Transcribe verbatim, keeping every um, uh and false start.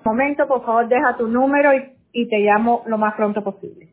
Momento, por favor, deja tu número y, y te llamo lo más pronto posible.